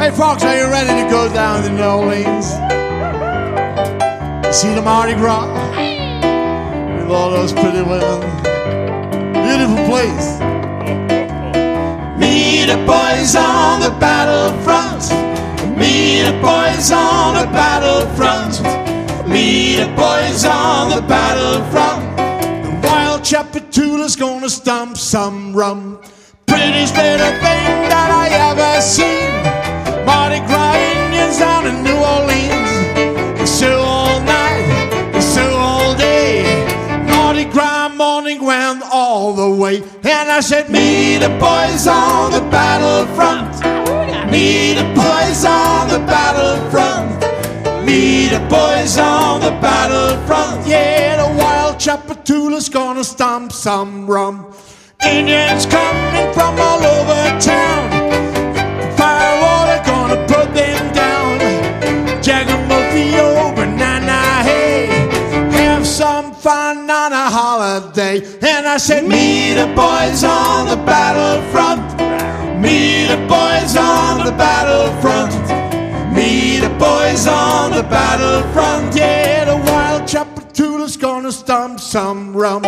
Hey folks, are you ready to go down to New Orleans? See the Mardi Gras with all those pretty women. Beautiful place. Me the boys on the battlefront. Me the boys on the battlefront. Me the boys on the battlefront. The wild Chapatula's gonna stomp some rum. Prettiest little thing that I ever seen. Mardi Gras Indians down in New Orleans. They show all night, they show all day. Mardi Gras morning round all the way. And I said, me the boys on the battlefront. Me the boys on the battlefront. Me the boys on the battlefront. Yeah, the wild Chapatula's gonna stomp some rum. Indians coming from all over town. Firewater gonna put them down. Jagamofio, banana, hey. Have some fun on a holiday. And I said, me the boys on the battlefront. Me the boys on the battlefront. Me the boys on the battlefront. Yeah, the wild Chapatula's gonna stomp some rum.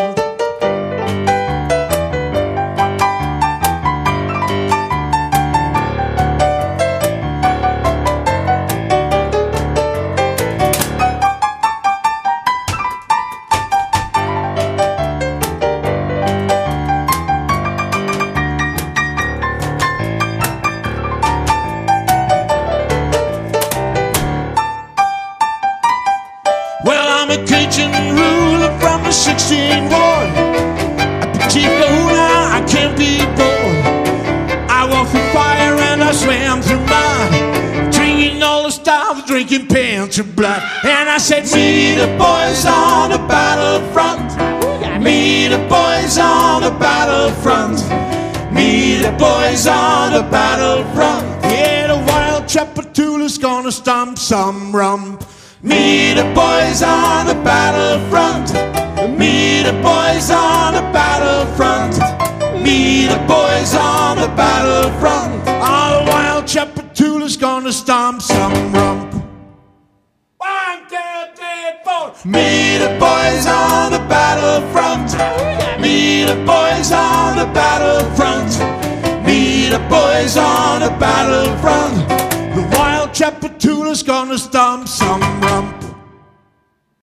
I'm a Cajun ruler from the 16th ward. A petit kahuna, I can't be bored. I walked through fire and I swam through mud, drinking all the styles, drinking pants of blood. And I said, me the boys on the battlefront. Me the boys on the battlefront. Me the boys on the battlefront. Yeah, the wild Chapatula's gonna stomp some rum. Me the boys on the battlefront. Me the boys on the battlefront. Me the boys on the battlefront. Oh, the wild Chapatula's gonna stomp some rum. 1, 2, 3, 4. Me the boys on the battlefront. Me the boys on the battlefront. Me the boys on the battlefront. The wild Chapatula's gonna stomp some rum.